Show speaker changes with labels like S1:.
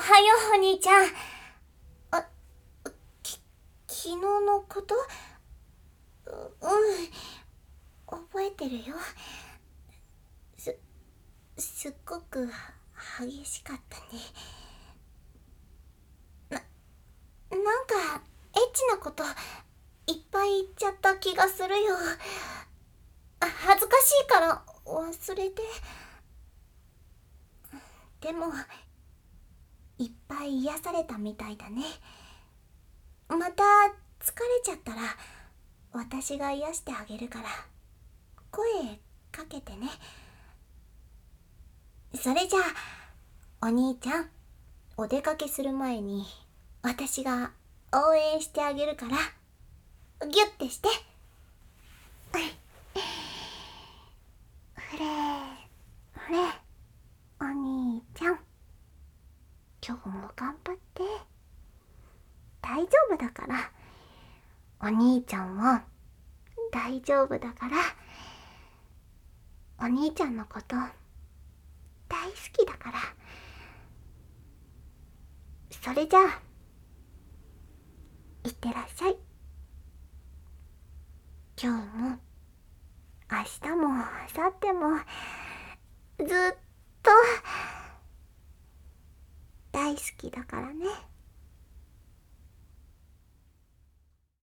S1: はようお兄ちゃん。あ、昨日のこと？覚えてるよ。すっごく激しかったね。なんかエッチなこといっぱい言っちゃった気がするよ。恥ずかしいから忘れて。でもいっぱい癒されたみたいだね。また疲れちゃったら私が癒してあげるから声かけてね。それじゃあお兄ちゃん、お出かけする前に私が応援してあげるからギュッてして。ふれふれ、お兄ちゃん、今日も頑張って。大丈夫だから。お兄ちゃんも大丈夫だから。お兄ちゃんのこと大好きだから。それじゃあいってらっしゃい。今日も明日も明後日もずっと大好きだからね。